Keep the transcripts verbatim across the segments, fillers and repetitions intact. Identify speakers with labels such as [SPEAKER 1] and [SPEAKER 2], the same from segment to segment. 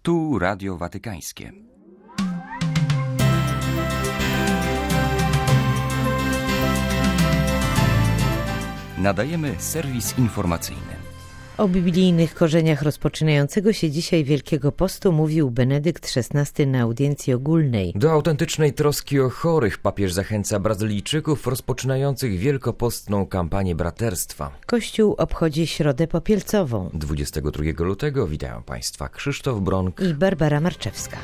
[SPEAKER 1] Tu Radio Watykańskie. Nadajemy serwis informacyjny.
[SPEAKER 2] O biblijnych korzeniach rozpoczynającego się dzisiaj Wielkiego Postu mówił Benedykt szesnasty na audiencji ogólnej.
[SPEAKER 1] Do autentycznej troski o chorych papież zachęca Brazylijczyków rozpoczynających wielkopostną kampanię braterstwa.
[SPEAKER 2] Kościół obchodzi Środę Popielcową.
[SPEAKER 1] dwudziestego drugiego lutego witają Państwa Krzysztof Bronk
[SPEAKER 2] i Barbara Marczewska.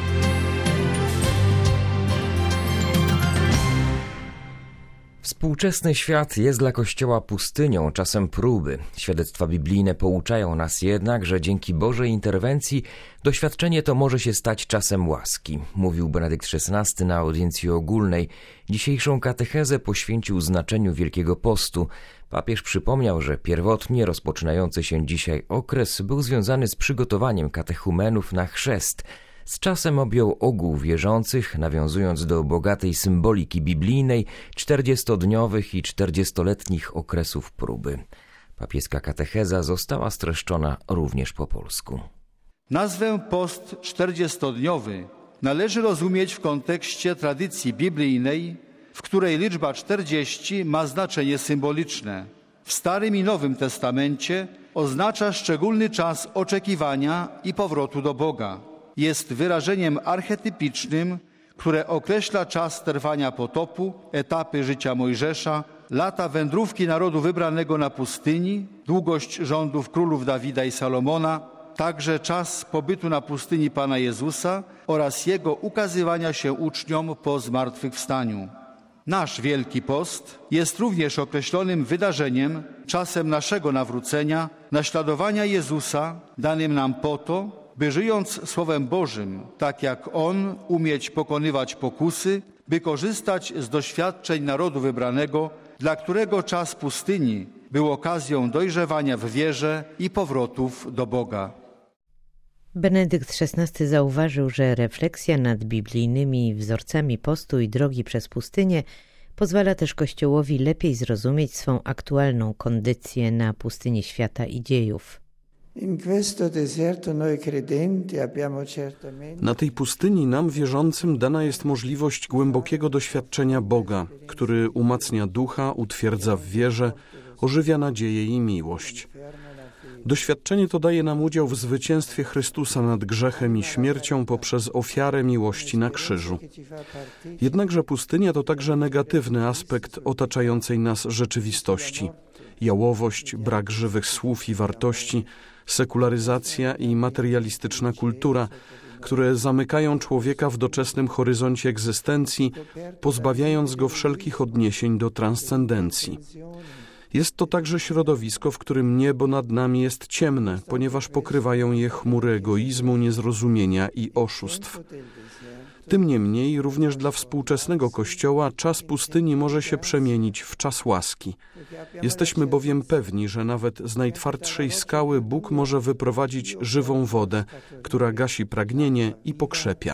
[SPEAKER 1] Współczesny świat jest dla Kościoła pustynią, czasem próby. Świadectwa biblijne pouczają nas jednak, że dzięki Bożej interwencji doświadczenie to może się stać czasem łaski, mówił Benedykt szesnasty na audiencji ogólnej. Dzisiejszą katechezę poświęcił znaczeniu Wielkiego Postu. Papież przypomniał, że pierwotnie rozpoczynający się dzisiaj okres był związany z przygotowaniem katechumenów na chrzest. Z czasem objął ogół wierzących, nawiązując do bogatej symboliki biblijnej czterdziestodniowych i czterdziestoletnich okresów próby. Papieska katecheza została streszczona również po polsku.
[SPEAKER 3] Nazwę post czterdziestodniowy należy rozumieć w kontekście tradycji biblijnej, w której liczba czterdzieści ma znaczenie symboliczne. W Starym i Nowym Testamencie oznacza szczególny czas oczekiwania i powrotu do Boga. Jest wyrażeniem archetypicznym, które określa czas trwania potopu, etapy życia Mojżesza, lata wędrówki narodu wybranego na pustyni, długość rządów królów Dawida i Salomona, także czas pobytu na pustyni Pana Jezusa oraz Jego ukazywania się uczniom po zmartwychwstaniu. Nasz Wielki Post jest również określonym wydarzeniem, czasem naszego nawrócenia, naśladowania Jezusa, danym nam po to, by żyjąc Słowem Bożym, tak jak On, umieć pokonywać pokusy, by korzystać z doświadczeń narodu wybranego, dla którego czas pustyni był okazją dojrzewania w wierze i powrotów do Boga.
[SPEAKER 2] Benedykt szesnasty zauważył, że refleksja nad biblijnymi wzorcami postu i drogi przez pustynię pozwala też Kościołowi lepiej zrozumieć swą aktualną kondycję na pustyni świata i dziejów.
[SPEAKER 4] Na tej pustyni nam, wierzącym, dana jest możliwość głębokiego doświadczenia Boga, który umacnia ducha, utwierdza w wierze, ożywia nadzieję i miłość. Doświadczenie to daje nam udział w zwycięstwie Chrystusa nad grzechem i śmiercią poprzez ofiarę miłości na krzyżu. Jednakże pustynia to także negatywny aspekt otaczającej nas rzeczywistości. Jałowość, brak żywych słów i wartości, sekularyzacja i materialistyczna kultura, które zamykają człowieka w doczesnym horyzoncie egzystencji, pozbawiając go wszelkich odniesień do transcendencji. Jest to także środowisko, w którym niebo nad nami jest ciemne, ponieważ pokrywają je chmury egoizmu, niezrozumienia i oszustw. Tym niemniej również dla współczesnego Kościoła czas pustyni może się przemienić w czas łaski. Jesteśmy bowiem pewni, że nawet z najtwardszej skały Bóg może wyprowadzić żywą wodę, która gasi pragnienie i pokrzepia.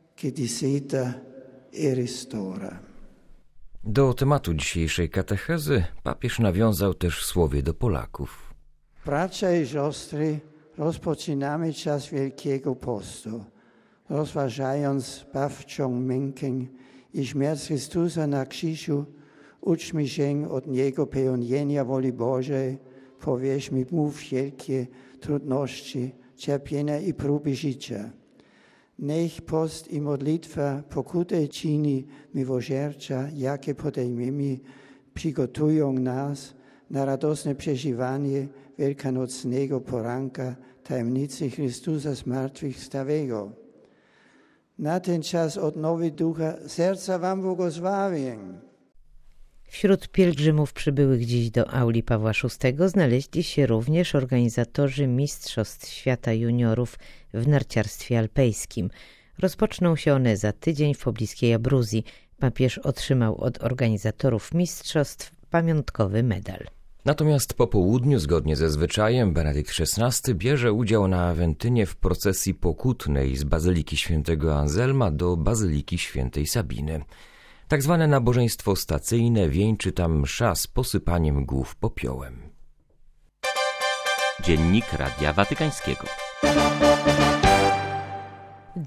[SPEAKER 1] Do tematu dzisiejszej katechezy papież nawiązał też w słowie do Polaków.
[SPEAKER 5] Bracia i siostry, rozpoczynamy czas Wielkiego Postu. Rozważając zbawczą mękę i śmierć Chrystusa na krzyżu, uczmy się od Niego pełnienia woli Bożej, powierzmy Mu wszelkie trudności, cierpienia i próby życia. Niech post i modlitwa pokutę czyni miłosierdzia, jakie podejmiemy, przygotują nas na radosne przeżywanie wielkanocnego poranka tajemnicy Chrystusa zmartwychwstałego. Na ten czas odnowy ducha serca wam błogosławię.
[SPEAKER 2] Wśród pielgrzymów przybyłych dziś do auli Pawła szóstego znaleźli się również organizatorzy Mistrzostw Świata Juniorów w narciarstwie alpejskim. Rozpoczną się one za tydzień w pobliskiej Abruzji. Papież otrzymał od organizatorów mistrzostw pamiątkowy medal.
[SPEAKER 1] Natomiast po południu, zgodnie ze zwyczajem, Benedykt szesnasty bierze udział na Awentynie w procesji pokutnej z Bazyliki Świętego Anselma do Bazyliki Świętej Sabiny. Tak zwane nabożeństwo stacyjne wieńczy tam msza z posypaniem głów popiołem.
[SPEAKER 6] Dziennik Radia Watykańskiego.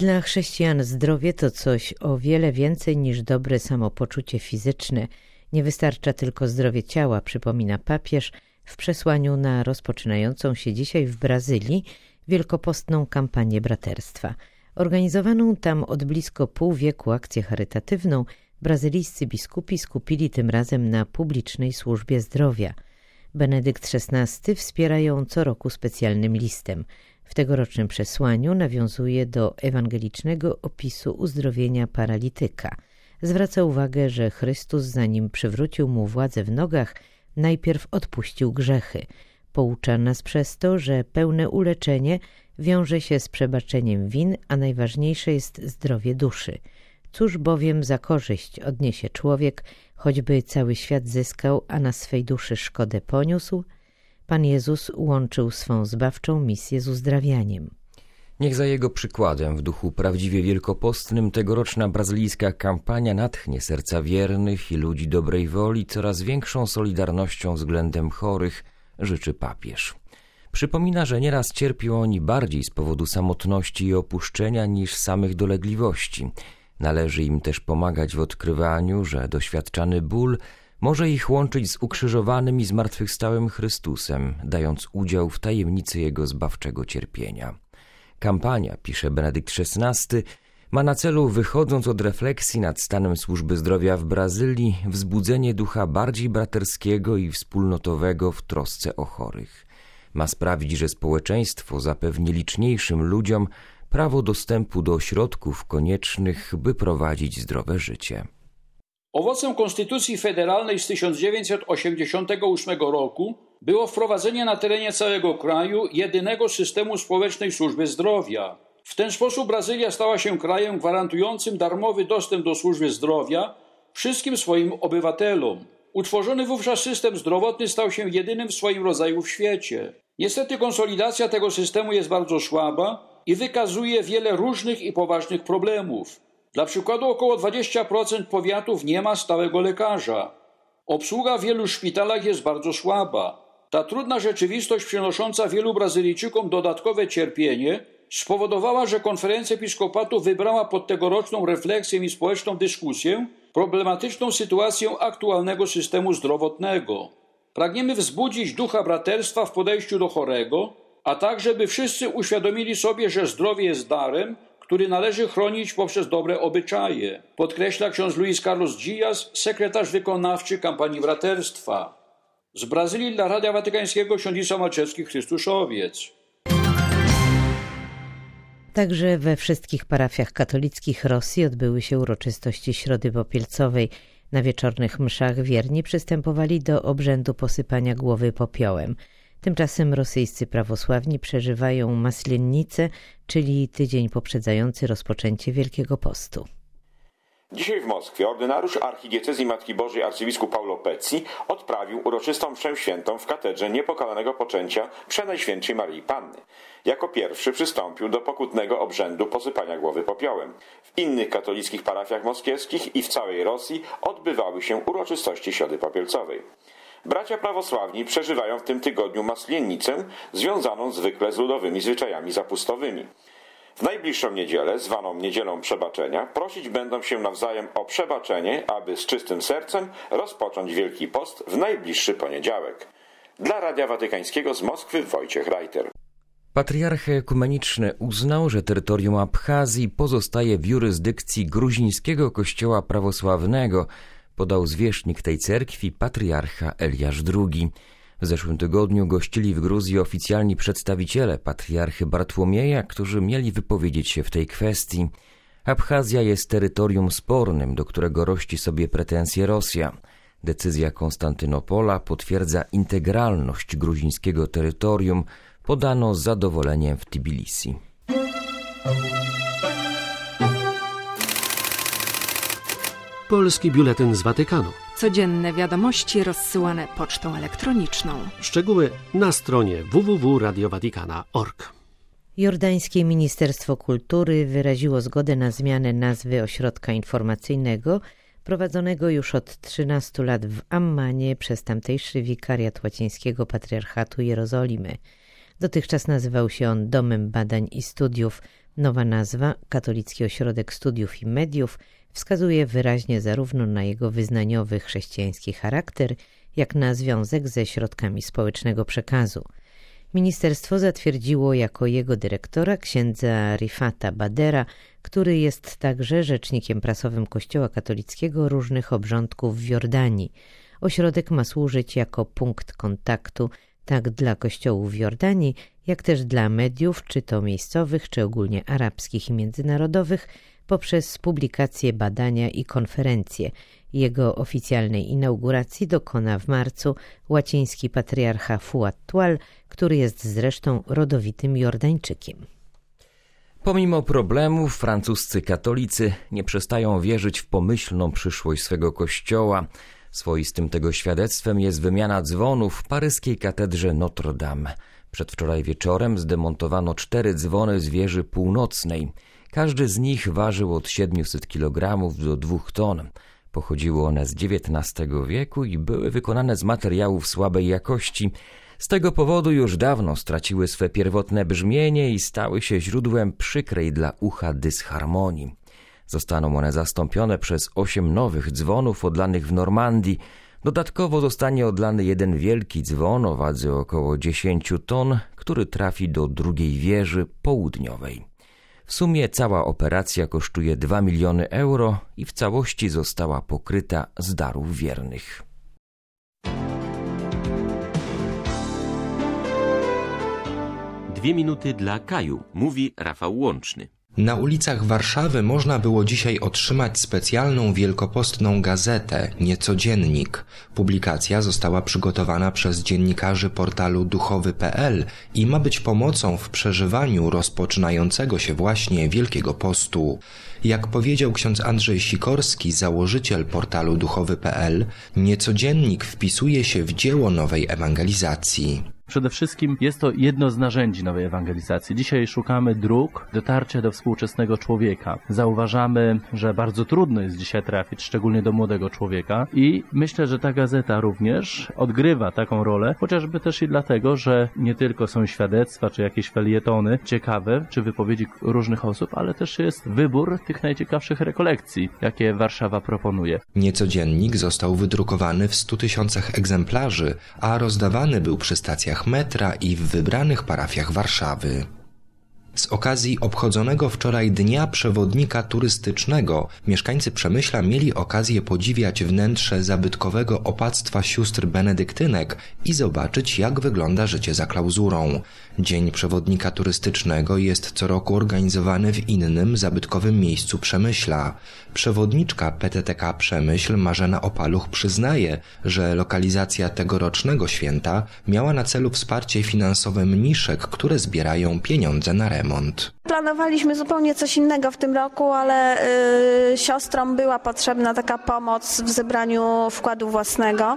[SPEAKER 2] Dla chrześcijan zdrowie to coś o wiele więcej niż dobre samopoczucie fizyczne. Nie wystarcza tylko zdrowie ciała, przypomina papież w przesłaniu na rozpoczynającą się dzisiaj w Brazylii wielkopostną kampanię braterstwa. Organizowaną tam od blisko pół wieku akcję charytatywną brazylijscy biskupi skupili tym razem na publicznej służbie zdrowia. Benedykt szesnasty wspiera ją co roku specjalnym listem. W tegorocznym przesłaniu nawiązuje do ewangelicznego opisu uzdrowienia paralityka. Zwraca uwagę, że Chrystus, zanim przywrócił mu władzę w nogach, najpierw odpuścił grzechy. Poucza nas przez to, że pełne uleczenie wiąże się z przebaczeniem win, a najważniejsze jest zdrowie duszy. Cóż bowiem za korzyść odniesie człowiek, choćby cały świat zyskał, a na swej duszy szkodę poniósł? Pan Jezus łączył swą zbawczą misję z uzdrawianiem.
[SPEAKER 1] Niech za jego przykładem w duchu prawdziwie wielkopostnym tegoroczna brazylijska kampania natchnie serca wiernych i ludzi dobrej woli coraz większą solidarnością względem chorych, życzy papież. Przypomina, że nieraz cierpią oni bardziej z powodu samotności i opuszczenia niż samych dolegliwości. Należy im też pomagać w odkrywaniu, że doświadczany ból może ich łączyć z ukrzyżowanym i zmartwychwstałym Chrystusem, dając udział w tajemnicy Jego zbawczego cierpienia. Kampania, pisze Benedykt szesnasty, ma na celu, wychodząc od refleksji nad stanem służby zdrowia w Brazylii, wzbudzenie ducha bardziej braterskiego i wspólnotowego w trosce o chorych. Ma sprawić, że społeczeństwo zapewni liczniejszym ludziom prawo dostępu do środków koniecznych, by prowadzić zdrowe życie.
[SPEAKER 6] Owocem Konstytucji Federalnej z tysiąc dziewięćset osiemdziesiątego ósmego roku było wprowadzenie na terenie całego kraju jedynego systemu społecznej służby zdrowia. W ten sposób Brazylia stała się krajem gwarantującym darmowy dostęp do służby zdrowia wszystkim swoim obywatelom. Utworzony wówczas system zdrowotny stał się jedynym w swoim rodzaju w świecie. Niestety konsolidacja tego systemu jest bardzo słaba i wykazuje wiele różnych i poważnych problemów. Dla przykładu około dwadzieścia procent powiatów nie ma stałego lekarza. Obsługa w wielu szpitalach jest bardzo słaba. Ta trudna rzeczywistość przynosząca wielu Brazylijczykom dodatkowe cierpienie spowodowała, że Konferencja Episkopatu wybrała pod tegoroczną refleksję i społeczną dyskusję problematyczną sytuację aktualnego systemu zdrowotnego. Pragniemy wzbudzić ducha braterstwa w podejściu do chorego, a tak, żeby wszyscy uświadomili sobie, że zdrowie jest darem, który należy chronić poprzez dobre obyczaje, podkreśla ksiądz Luis Carlos Dias, sekretarz wykonawczy kampanii braterstwa. Z Brazylii dla Radia Watykańskiego ksiądz Malczewski, Chrystuszowiec.
[SPEAKER 2] Także we wszystkich parafiach katolickich Rosji odbyły się uroczystości Środy Popielcowej. Na wieczornych mszach wierni przystępowali do obrzędu posypania głowy popiołem. Tymczasem rosyjscy prawosławni przeżywają Maslennicę, czyli tydzień poprzedzający rozpoczęcie Wielkiego Postu.
[SPEAKER 7] Dzisiaj w Moskwie ordynariusz archidiecezji Matki Bożej arcybiskup Paulo Pecci odprawił uroczystą mszę świętą w katedrze Niepokalanego Poczęcia Przenajświętszej Maryi Panny. Jako pierwszy przystąpił do pokutnego obrzędu posypania głowy popiołem. W innych katolickich parafiach moskiewskich i w całej Rosji odbywały się uroczystości Środy Popielcowej. Bracia prawosławni przeżywają w tym tygodniu Maslennicę, związaną zwykle z ludowymi zwyczajami zapustowymi. W najbliższą niedzielę, zwaną Niedzielą Przebaczenia, prosić będą się nawzajem o przebaczenie, aby z czystym sercem rozpocząć Wielki Post w najbliższy poniedziałek. Dla Radia Watykańskiego z Moskwy Wojciech Reiter.
[SPEAKER 1] Patriarcha ekumeniczny uznał, że terytorium Abchazji pozostaje w jurysdykcji gruzińskiego kościoła prawosławnego, podał zwierzchnik tej cerkwi patriarcha Eliasz drugi. W zeszłym tygodniu gościli w Gruzji oficjalni przedstawiciele patriarchy Bartłomieja, którzy mieli wypowiedzieć się w tej kwestii. Abchazja jest terytorium spornym, do którego rości sobie pretensje Rosja. Decyzja Konstantynopola potwierdza integralność gruzińskiego terytorium, podano z zadowoleniem w Tbilisi.
[SPEAKER 8] Polski biuletyn z Watykanu.
[SPEAKER 9] Codzienne wiadomości rozsyłane pocztą elektroniczną.
[SPEAKER 8] Szczegóły na stronie w w w kropka radio watikana kropka org.
[SPEAKER 2] Jordańskie Ministerstwo Kultury wyraziło zgodę na zmianę nazwy ośrodka informacyjnego prowadzonego już od trzynastu lat w Ammanie przez tamtejszy wikariat łacińskiego Patriarchatu Jerozolimy. Dotychczas nazywał się on Domem Badań i Studiów Nowa nazwa, Katolicki Ośrodek Studiów i Mediów, wskazuje wyraźnie zarówno na jego wyznaniowy chrześcijański charakter, jak na związek ze środkami społecznego przekazu. Ministerstwo zatwierdziło jako jego dyrektora księdza Rifata Badera, który jest także rzecznikiem prasowym Kościoła katolickiego różnych obrządków w Jordanii. Ośrodek ma służyć jako punkt kontaktu tak dla kościołów w Jordanii, jak też dla mediów, czy to miejscowych, czy ogólnie arabskich i międzynarodowych, poprzez publikacje, badania i konferencje. Jego oficjalnej inauguracji dokona w marcu łaciński patriarcha Fuad Tual, który jest zresztą rodowitym Jordańczykiem.
[SPEAKER 1] Pomimo problemów, francuscy katolicy nie przestają wierzyć w pomyślną przyszłość swego kościoła. Swoistym tego świadectwem jest wymiana dzwonów w paryskiej katedrze Notre Dame. Przedwczoraj wieczorem zdemontowano cztery dzwony z wieży północnej. Każdy z nich ważył od siedmiuset kilogramów do dwóch ton. Pochodziły one z dziewiętnastego wieku i były wykonane z materiałów słabej jakości. Z tego powodu już dawno straciły swe pierwotne brzmienie i stały się źródłem przykrej dla ucha dysharmonii. Zostaną one zastąpione przez osiem nowych dzwonów odlanych w Normandii. Dodatkowo zostanie odlany jeden wielki dzwon o wadze około dziesięć ton, który trafi do drugiej wieży południowej. W sumie cała operacja kosztuje dwa miliony euro i w całości została pokryta z darów wiernych.
[SPEAKER 10] Dwie minuty dla Kaju, mówi Rafał Łączny.
[SPEAKER 11] Na ulicach Warszawy można było dzisiaj otrzymać specjalną wielkopostną gazetę Niecodziennik. Publikacja została przygotowana przez dziennikarzy portalu duchowy kropka pe el i ma być pomocą w przeżywaniu rozpoczynającego się właśnie Wielkiego Postu. Jak powiedział ksiądz Andrzej Sikorski, założyciel portalu duchowy kropka pe el, Niecodziennik wpisuje się w dzieło nowej ewangelizacji.
[SPEAKER 12] Przede wszystkim jest to jedno z narzędzi nowej ewangelizacji. Dzisiaj szukamy dróg dotarcia do współczesnego człowieka. Zauważamy, że bardzo trudno jest dzisiaj trafić, szczególnie do młodego człowieka i myślę, że ta gazeta również odgrywa taką rolę, chociażby też i dlatego, że nie tylko są świadectwa, czy jakieś felietony ciekawe, czy wypowiedzi różnych osób, ale też jest wybór tych najciekawszych rekolekcji, jakie Warszawa proponuje.
[SPEAKER 11] Niecodziennik został wydrukowany w stu tysiącach egzemplarzy, a rozdawany był przy stacjach metra i w wybranych parafiach Warszawy. Z okazji obchodzonego wczoraj Dnia Przewodnika Turystycznego mieszkańcy Przemyśla mieli okazję podziwiać wnętrze zabytkowego opactwa sióstr benedyktynek i zobaczyć, jak wygląda życie za klauzurą. Dzień Przewodnika Turystycznego jest co roku organizowany w innym zabytkowym miejscu Przemyśla. Przewodniczka P T T K Przemyśl Marzena Opaluch przyznaje, że lokalizacja tegorocznego święta miała na celu wsparcie finansowe mniszek, które zbierają pieniądze na remont.
[SPEAKER 13] Planowaliśmy zupełnie coś innego w tym roku, ale y, siostrom była potrzebna taka pomoc w zebraniu wkładu własnego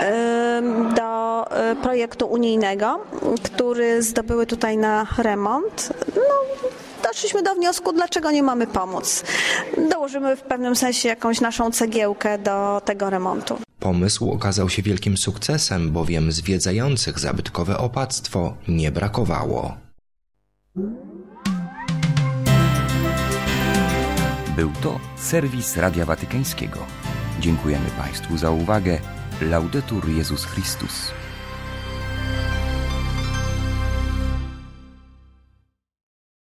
[SPEAKER 13] y, do y, projektu unijnego, który zdobyły tutaj na remont. No, doszliśmy do wniosku, dlaczego nie mamy pomóc. Dołożymy w pewnym sensie jakąś naszą cegiełkę do tego remontu.
[SPEAKER 11] Pomysł okazał się wielkim sukcesem, bowiem zwiedzających zabytkowe opactwo nie brakowało.
[SPEAKER 1] Był to serwis Radia Watykańskiego. Dziękujemy Państwu za uwagę. Laudetur Jezus Chrystus.